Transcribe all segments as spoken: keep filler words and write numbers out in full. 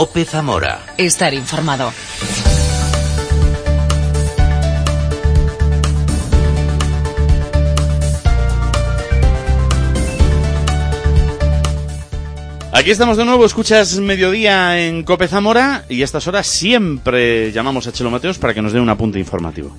COPE Zamora. Estar informado. Aquí estamos de nuevo, escuchas Mediodía en COPE Zamora y a estas horas siempre llamamos a Chelo Mateos para que nos dé un apunte informativo.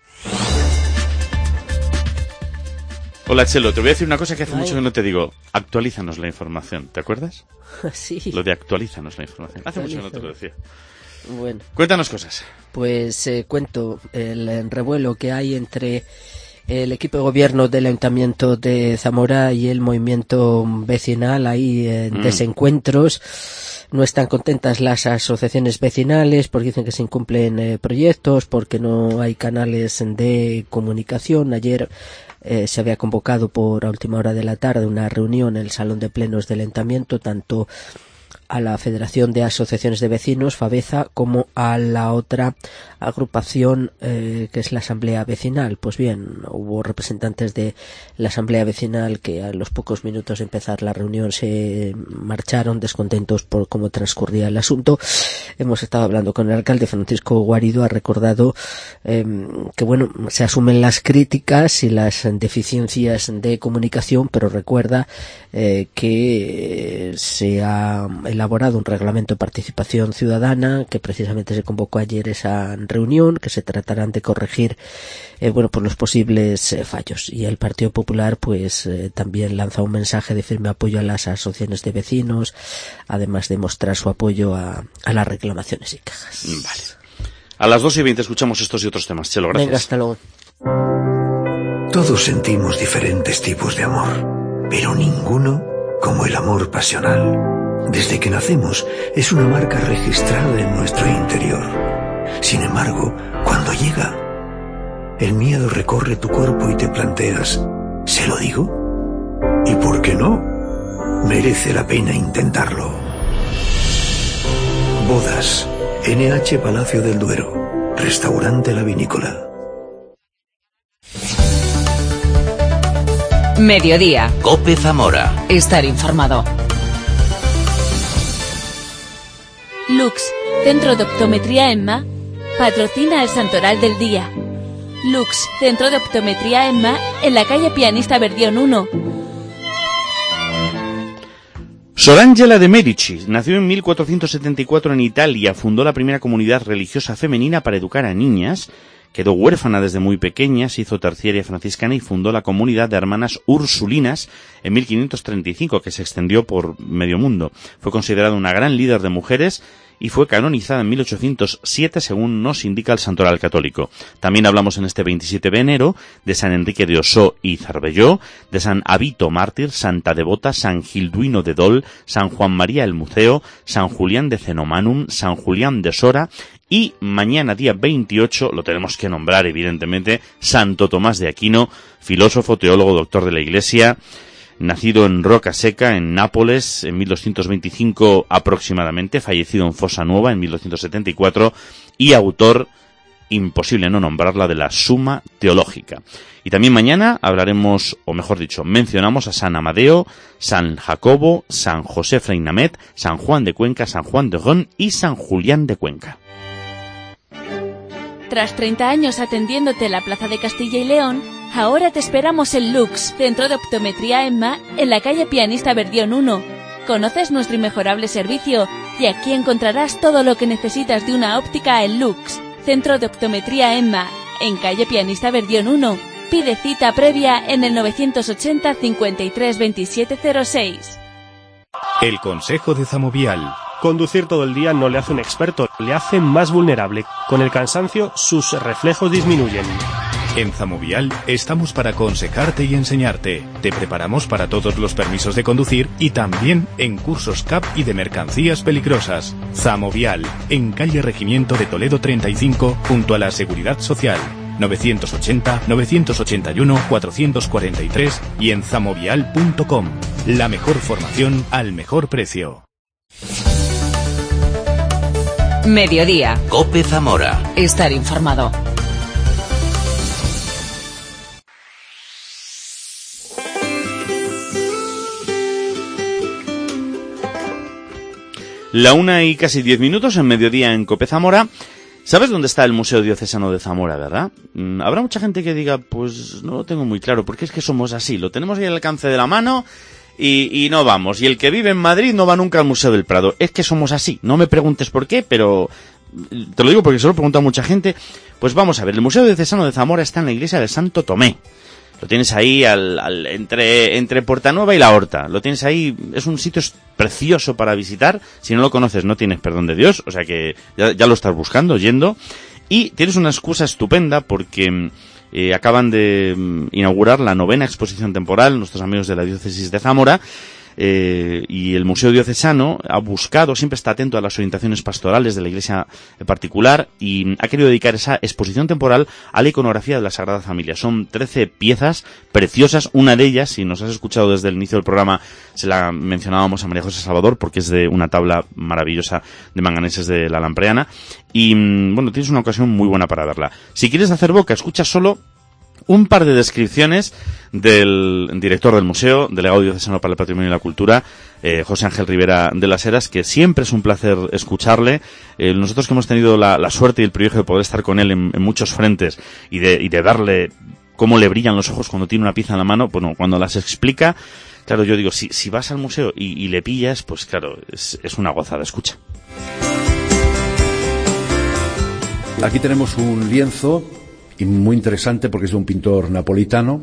Hola Chelo, te voy a decir una cosa que hace Ay. mucho que no te digo. Actualízanos la información, ¿te acuerdas? Sí. Lo de actualízanos la información. Hace mucho que no te lo decía. Bueno. Cuéntanos cosas. Pues eh, cuento el revuelo que hay entre el equipo de gobierno del Ayuntamiento de Zamora y el movimiento vecinal. Hay eh, mm. desencuentros. No están contentas las asociaciones vecinales porque dicen que se incumplen eh, proyectos, porque no hay canales de comunicación. Ayer eh, se había convocado por a última hora de la tarde una reunión en el Salón de Plenos del Ayuntamiento, tanto a la Federación de Asociaciones de Vecinos, FAVEZA, como a la otra agrupación eh, que es la Asamblea Vecinal. Pues bien, hubo representantes de la Asamblea Vecinal que a los pocos minutos de empezar la reunión se marcharon descontentos por cómo transcurría el asunto. Hemos estado hablando con el alcalde Francisco Guarido, ha recordado eh, que bueno, se asumen las críticas y las deficiencias de comunicación, pero recuerda eh, que se ha elaborado un reglamento de participación ciudadana, que precisamente se convocó ayer esa reunión, que se tratarán de corregir eh, bueno, pues los posibles eh, fallos. Y el Partido Popular pues eh, también lanza un mensaje de firme apoyo a las asociaciones de vecinos, además de mostrar su apoyo a, a las reclamaciones y quejas. Vale. A las dos y veinte escuchamos estos y otros temas. Chelo, gracias. Venga, hasta luego. Todos sentimos diferentes tipos de amor, pero ninguno como el amor pasional. Desde que nacemos es una marca registrada en nuestro interior. Sin embargo, cuando llega, el miedo recorre tu cuerpo y te planteas, ¿se lo digo? ¿Y por qué no? Merece la pena intentarlo. Bodas, N H Palacio del Duero, Restaurante La Vinícola. Mediodía. COPE Zamora. Estar informado. Lux, Centro de Optometría EMMA, patrocina el Santoral del Día. Lux, Centro de Optometría EMMA, en la calle Pianista Verdión uno. Sor Angela de Medici nació en mil cuatrocientos setenta y cuatro en Italia, fundó la primera comunidad religiosa femenina para educar a niñas, quedó huérfana desde muy pequeña, se hizo terciaria franciscana y fundó la comunidad de hermanas ursulinas en mil quinientos treinta y cinco, que se extendió por medio mundo. Fue considerada una gran líder de mujeres y fue canonizada en mil ochocientos siete, según nos indica el Santoral Católico. También hablamos en este veintisiete de enero de San Enrique de Osó y Cervelló, de San Avito Mártir, Santa Devota, San Gilduino de Dol, San Juan María el Muceo, San Julián de Cenomanum, San Julián de Sora y mañana día veintiocho, lo tenemos que nombrar evidentemente, Santo Tomás de Aquino, filósofo, teólogo, doctor de la Iglesia, nacido en Roca Seca, en Nápoles, en mil doscientos veinticinco aproximadamente, fallecido en Fosa Nueva en mil doscientos setenta y cuatro, y autor, imposible no nombrarla, de la Suma Teológica. Y también mañana hablaremos, o mejor dicho, mencionamos a San Amadeo, San Jacobo, San José Freinamet, San Juan de Cuenca, San Juan de Ron y San Julián de Cuenca. Tras treinta años atendiéndote en la Plaza de Castilla y León, ahora te esperamos en Lux, Centro de Optometría EMMA, en la calle Pianista Verdión uno. Conoces nuestro inmejorable servicio y aquí encontrarás todo lo que necesitas de una óptica en Lux, Centro de Optometría EMMA, en calle Pianista Verdión uno. Pide cita previa en el novecientos ochenta, cincuenta y tres, veintisiete cero seis. El Consejo de Zamovial. Conducir todo el día no le hace un experto, le hace más vulnerable. Con el cansancio, sus reflejos disminuyen. En Zamovial estamos para aconsejarte y enseñarte. Te preparamos para todos los permisos de conducir y también en cursos C A P y de mercancías peligrosas. Zamovial, en calle Regimiento de Toledo treinta y cinco, junto a la Seguridad Social. novecientos ochenta, novecientos ochenta y uno, cuatrocientos cuarenta y tres y en zamovial punto com. La mejor formación al mejor precio. Mediodía. COPE Zamora. Estar informado. La una y casi diez minutos en mediodía en Cope Zamora. ¿Sabes dónde está el Museo Diocesano de Zamora, verdad? Habrá mucha gente que diga, pues no lo tengo muy claro, porque es que somos así, lo tenemos ahí al alcance de la mano y, y no vamos. Y el que vive en Madrid no va nunca al Museo del Prado. Es que somos así, no me preguntes por qué, pero te lo digo porque se lo he preguntado a mucha gente. Pues vamos a ver, el Museo Diocesano de Zamora está en la iglesia de Santo Tomé. Lo tienes ahí al, al, entre, entre Portanueva y La Horta. Lo tienes ahí, es un sitio precioso para visitar. Si no lo conoces, no tienes perdón de Dios. O sea que ya, ya lo estás buscando, yendo. Y tienes una excusa estupenda porque eh, acaban de inaugurar la novena exposición temporal, nuestros amigos de la diócesis de Zamora. Eh, y el Museo Diocesano ha buscado, siempre está atento a las orientaciones pastorales de la iglesia particular y ha querido dedicar esa exposición temporal a la iconografía de la Sagrada Familia. Son trece piezas preciosas, una de ellas, si nos has escuchado desde el inicio del programa, se la mencionábamos a María José Salvador porque es de una tabla maravillosa de manganeses de la Lampreana y bueno, tienes una ocasión muy buena para verla. Si quieres hacer boca, escucha solo un par de descripciones del director del museo, delegado diocesano para el patrimonio y la cultura, eh, José Ángel Rivera de las Heras, que siempre es un placer escucharle. Eh, nosotros que hemos tenido la, la suerte y el privilegio de poder estar con él en, en muchos frentes y de, y de darle cómo le brillan los ojos cuando tiene una pieza en la mano, bueno, cuando las explica, claro, yo digo, si, si vas al museo y, y le pillas, pues claro, es, es una gozada, escucha. Aquí tenemos un lienzo y muy interesante porque es de un pintor napolitano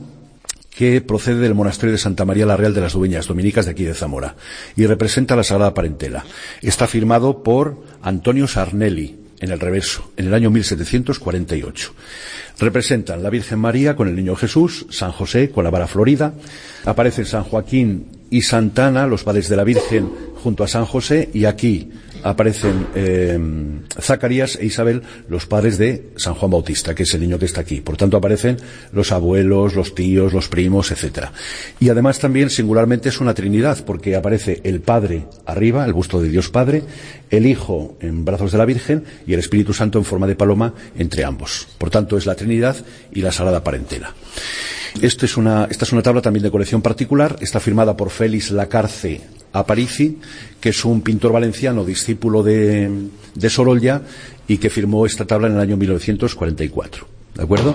que procede del monasterio de Santa María la Real de las Dueñas Dominicas de aquí de Zamora y representa la Sagrada Parentela. Está firmado por Antonio Sarnelli en el reverso, en el año mil setecientos cuarenta y ocho. Representan la Virgen María con el Niño Jesús, San José con la vara florida, aparecen San Joaquín y Santa Ana, los padres de la Virgen, junto a San José, y aquí aparecen eh, Zacarías e Isabel, los padres de San Juan Bautista, que es el niño que está aquí. Por tanto, aparecen los abuelos, los tíos, los primos, etcétera. Y además también, singularmente, es una trinidad, porque aparece el Padre arriba, el busto de Dios Padre, el Hijo en brazos de la Virgen y el Espíritu Santo en forma de paloma entre ambos. Por tanto, es la Trinidad y la Sagrada Parentela. Esto es una, esta es una tabla también de colección particular, está firmada por Félix Lacarce Aparici, que es un pintor valenciano, discípulo de, de Sorolla, y que firmó esta tabla en el año mil novecientos cuarenta y cuatro. ¿De acuerdo?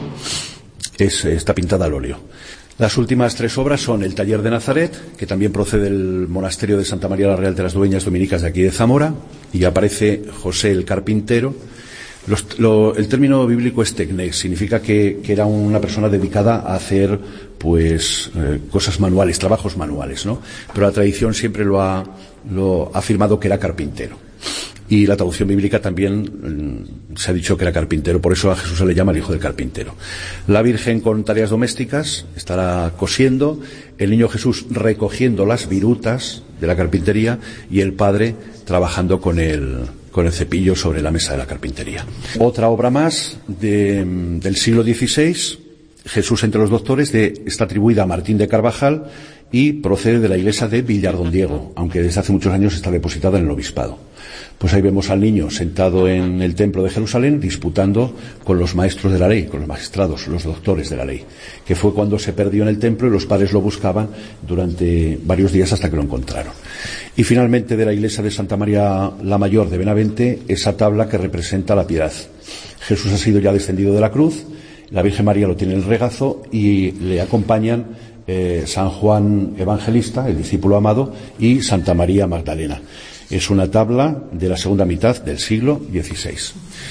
Es, está pintada al óleo. Las últimas tres obras son El Taller de Nazaret, que también procede del monasterio de Santa María la Real de las Dueñas Dominicas de aquí de Zamora, y aparece José el Carpintero. Los, lo, el término bíblico es tecne, significa que, que era una persona dedicada a hacer pues eh, cosas manuales, trabajos manuales, ¿no? Pero la tradición siempre lo ha, lo ha afirmado que era carpintero. Y la traducción bíblica también mm, se ha dicho que era carpintero, por eso a Jesús se le llama el hijo del carpintero. La Virgen con tareas domésticas estará cosiendo, el niño Jesús recogiendo las virutas de la carpintería y el Padre trabajando con el con el cepillo sobre la mesa de la carpintería. Otra obra más de, del siglo dieciséis, Jesús entre los doctores, de, está atribuida a Martín de Carvajal y procede de la iglesia de Villardondiego, aunque desde hace muchos años está depositada en el obispado. Pues ahí vemos al niño sentado en el templo de Jerusalén disputando con los maestros de la ley, con los magistrados, los doctores de la ley, que fue cuando se perdió en el templo y los padres lo buscaban durante varios días hasta que lo encontraron. Y finalmente, de la iglesia de Santa María la Mayor de Benavente, esa tabla que representa la piedad. Jesús ha sido ya descendido de la cruz, la Virgen María lo tiene en el regazo y le acompañan eh, San Juan Evangelista, el discípulo amado, y Santa María Magdalena. Es una tabla de la segunda mitad del siglo dieciséis.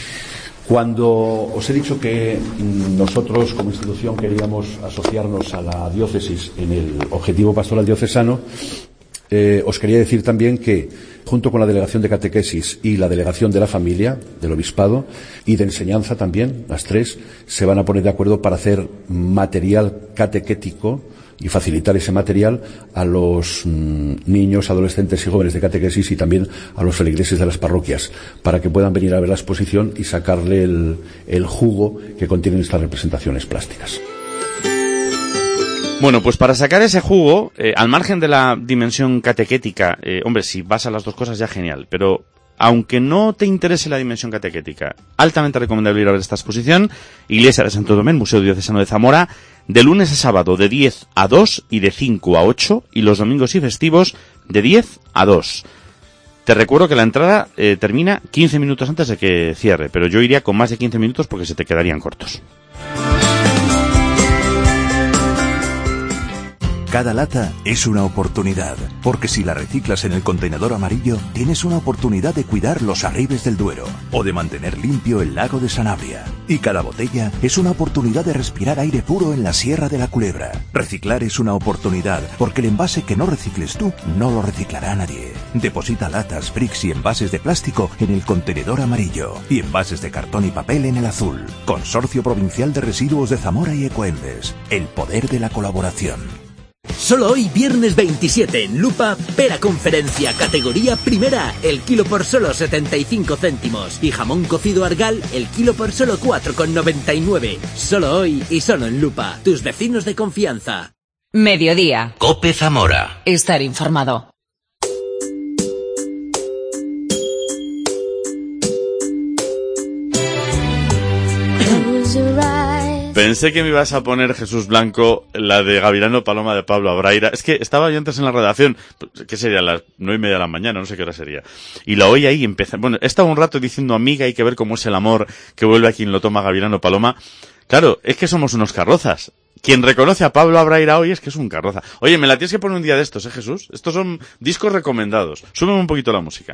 Cuando os he dicho que nosotros como institución queríamos asociarnos a la diócesis en el objetivo pastoral diocesano, eh, os quería decir también que junto con la delegación de catequesis y la delegación de la familia, del obispado, y de enseñanza también, las tres, se van a poner de acuerdo para hacer material catequético y facilitar ese material a los mm, niños, adolescentes y jóvenes de catequesis y también a los feligreses de las parroquias, para que puedan venir a ver la exposición y sacarle el, el jugo que contienen estas representaciones plásticas. Bueno, pues para sacar ese jugo, eh, al margen de la dimensión catequética, eh, hombre, si vas a las dos cosas ya genial, pero aunque no te interese la dimensión catequética, altamente recomendable ir a ver esta exposición, Iglesia de Santo Tomé, Museo Diocesano de Zamora, de lunes a sábado de diez a dos y de cinco a ocho, y los domingos y festivos de diez a dos. Te recuerdo que la entrada eh, termina quince minutos antes de que cierre, pero yo iría con más de quince minutos porque se te quedarían cortos. Cada lata es una oportunidad, porque si la reciclas en el contenedor amarillo, tienes una oportunidad de cuidar los arribes del Duero o de mantener limpio el lago de Sanabria. Y cada botella es una oportunidad de respirar aire puro en la Sierra de la Culebra. Reciclar es una oportunidad, porque el envase que no recicles tú, no lo reciclará nadie. Deposita latas, bricks y envases de plástico en el contenedor amarillo y envases de cartón y papel en el azul. Consorcio Provincial de Residuos de Zamora y Ecoembes. El poder de la colaboración. Solo hoy, viernes veintisiete, en Lupa, pera conferencia, categoría primera, el kilo por solo setenta y cinco céntimos. Y jamón cocido Argal, el kilo por solo cuatro con noventa y nueve. Solo hoy y solo en Lupa, tus vecinos de confianza. Mediodía. COPE Zamora. Estar informado. Pensé que me ibas a poner, Jesús Blanco, la de Gavilano Paloma de Pablo Abraira. Es que estaba yo antes en la redacción, ¿qué sería? Las nueve y media de la mañana, no sé qué hora sería. Y la oí ahí y empecé. Bueno, he estado un rato diciendo, amiga, hay que ver cómo es el amor que vuelve a quien lo toma Gavilano Paloma. Claro, es que somos unos carrozas. Quien reconoce a Pablo Abraira hoy es que es un carroza. Oye, me la tienes que poner un día de estos, ¿eh, Jesús? Estos son discos recomendados. Súbeme un poquito la música.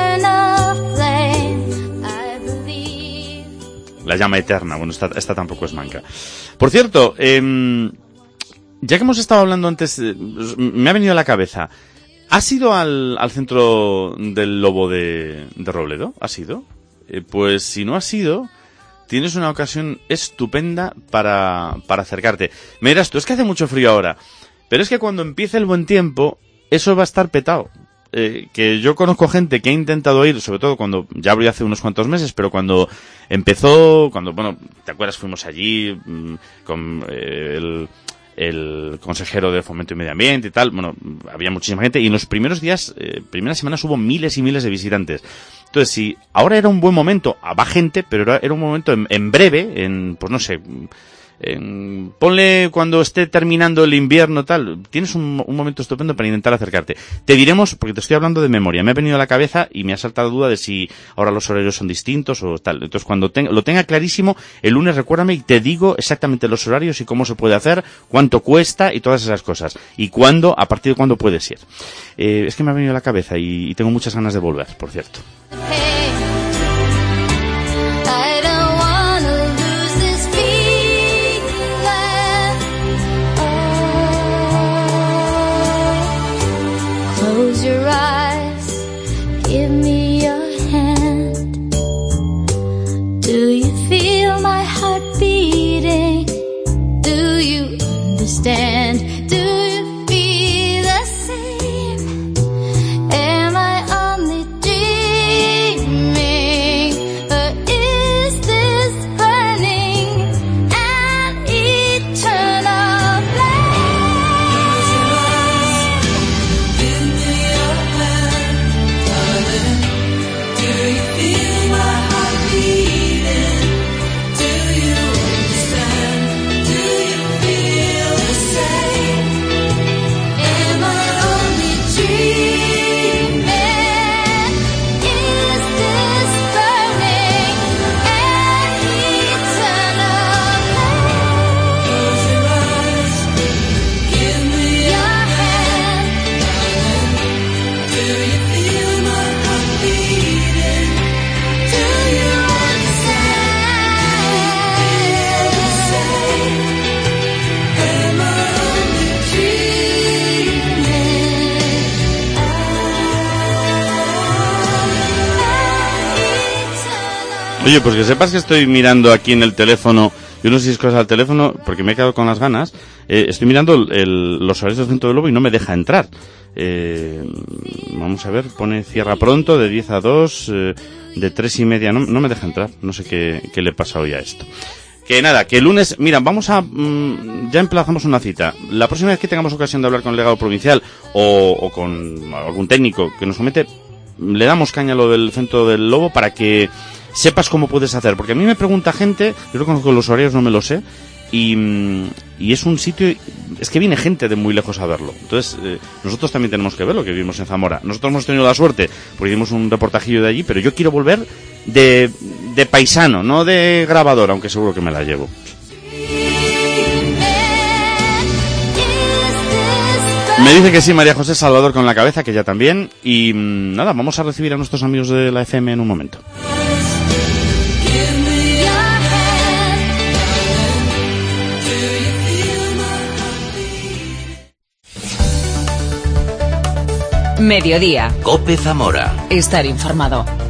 La llama eterna. Bueno, esta, esta tampoco es manca. Por cierto, eh, ya que hemos estado hablando antes, eh, me ha venido a la cabeza. ¿Has ido al, al centro del Lobo de, de Robledo? ¿Has ido? Eh, pues si no has ido, tienes una ocasión estupenda para, para acercarte. Me dirás tú, es que hace mucho frío ahora. Pero es que cuando empiece el buen tiempo, eso va a estar petado. Eh, que yo conozco gente que ha intentado ir, sobre todo cuando, ya abrió hace unos cuantos meses, pero cuando empezó, cuando, bueno, ¿te acuerdas? Fuimos allí mmm, con eh, el, el consejero de Fomento y Medio Ambiente y tal, bueno, había muchísima gente, y en los primeros días, eh, primeras semanas hubo miles y miles de visitantes. Entonces, si ahora era un buen momento, va gente, pero era, era un momento en, en breve, en, pues no sé, En, ponle cuando esté terminando el invierno tal, tienes un, un momento estupendo para intentar acercarte. Te diremos, porque te estoy hablando de memoria, me ha venido a la cabeza y me ha saltado duda de si ahora los horarios son distintos o tal. Entonces cuando te, lo tenga clarísimo, el lunes recuérdame y te digo exactamente los horarios y cómo se puede hacer, cuánto cuesta y todas esas cosas. Y cuándo, a partir de cuándo puedes ir. Eh, es que me ha venido a la cabeza y, y tengo muchas ganas de volver, por cierto. Close your eyes, give me your hand. Do you feel my heart beating? Do you understand? Do you feel the same? Am I only dreaming? Or is this burning an eternal flame? Give me your hand, darling. Do you feel my heart beating? Do you understand? Do you feel the same? Am I only dreaming? Is this burning an eternal flame? Close your eyes, give me your hand, darling. Do you feel my heart beating? Do you understand? The same. Am I only dreaming? Oye, pues que sepas que estoy mirando aquí en el teléfono, yo no sé si es cosa del teléfono, porque me he quedado con las ganas, eh, estoy mirando el, el- los horarios del Centro del Lobo y no me deja entrar. Eh, vamos a ver, pone cierra pronto, de diez a dos, eh, de tres y media, no, no me deja entrar, no sé qué, qué le pasa hoy a esto. Que nada, que el lunes, mira, vamos a, mm, ya emplazamos una cita. La próxima vez que tengamos ocasión de hablar con el delegado provincial o, o con algún técnico que nos comente, le damos caña a lo del Centro del Lobo para que sepas cómo puedes hacer. Porque a mí me pregunta gente, yo no conozco los horarios, no me lo sé, y, y es un sitio, es que viene gente de muy lejos a verlo. Entonces, eh, nosotros también tenemos que verlo, que vivimos en Zamora. Nosotros hemos tenido la suerte, porque hicimos un reportajillo de allí, pero yo quiero volver de, de paisano, no de grabador, aunque seguro que me la llevo. Me dice que sí María José Salvador con la cabeza, que ya también. Y nada, vamos a recibir a nuestros amigos de la F M en un momento. Mediodía. COPE Zamora. Estar informado.